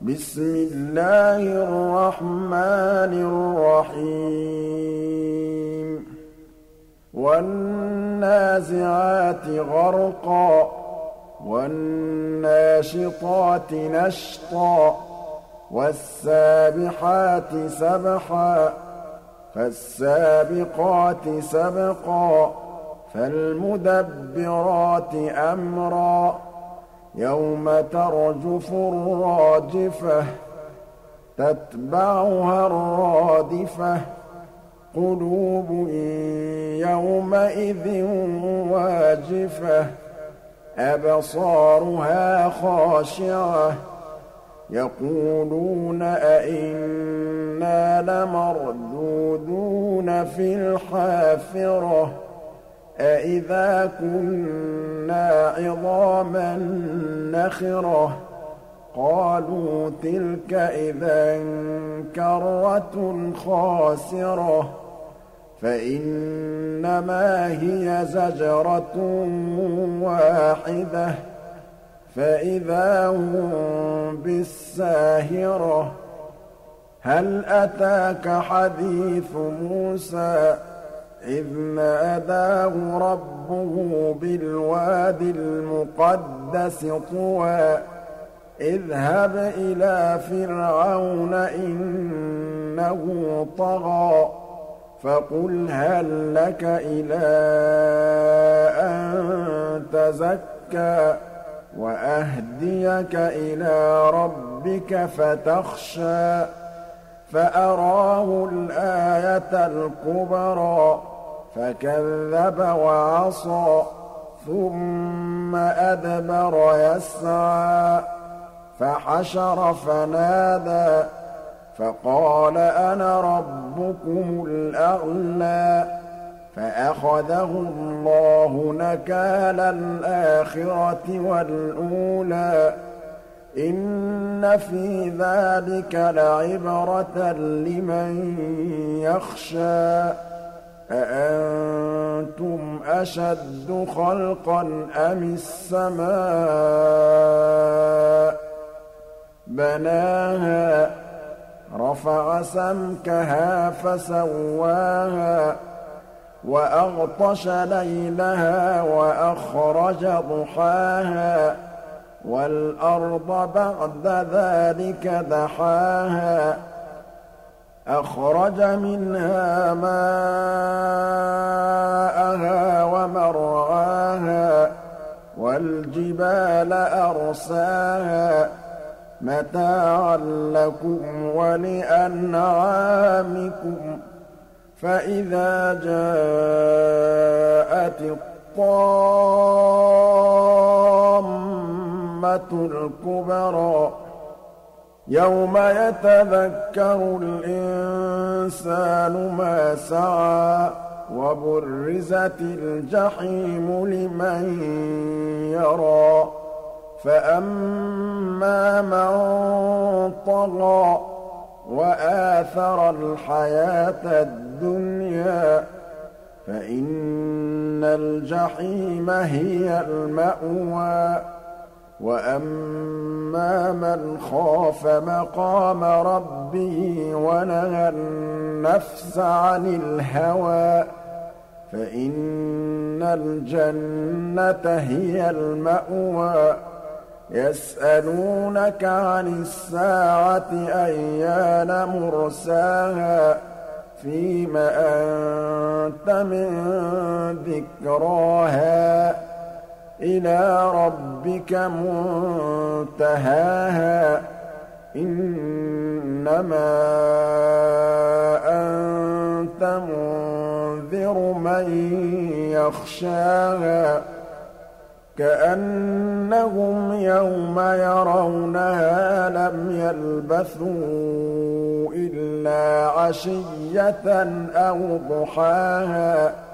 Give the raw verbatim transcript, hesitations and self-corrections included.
بسم الله الرحمن الرحيم والنازعات غرقا والناشطات نشطا والسابحات سبحا فالسابقات سبقا فالمدبرات أمرا يوم ترجف الراجفة تتبعها الرادفة قلوب يومئذ واجفة أبصارها خاشعة يقولون أئنا لمردودون في الحافرة أئذا كنا عظاما نخرة قالوا تلك إذا كرة خاسرة فإنما هي زجرة واحدة فإذا هم بالساهرة هل أتاك حديث موسى إذ ناداه ربه بالوادي المقدس طوى اذهب إلى فرعون إنه طغى فقل هل لك إلى أن تزكى وأهديك إلى ربك فتخشى فأراه الآية الكبرى فكذب وعصى ثم أدبر يسعى فحشر فنادى فقال أنا ربكم الأعلى فأخذه الله نكال الآخرة والأولى إن في ذلك لعبرة لمن يخشى أأنتم أشد خلقا أم السماء بناها رفع سمكها فسواها وأغطش ليلها وأخرج ضحاها والأرض بعد ذلك دحاها أخرج منها ماءها ومرعاها والجبال أرساها متاعا لكم ولأنعامكم فإذا جاءت الطامة الكبرى يوم يتذكر الإنسان ما سعى وبرزت الجحيم لمن يرى فأما من طغى وآثر الحياة الدنيا فإن الجحيم هي المأوى وأما من خاف مقام ربه ونهى النفس عن الهوى فإن الجنة هي المأوى يسألونك عن الساعة أيان مرساها فيم أنت من ذكراها إلى ربك منتهاها إنما أنت منذر من يخشاها كأنهم يوم يرونها لم يلبثوا إلا عشية أو ضحاها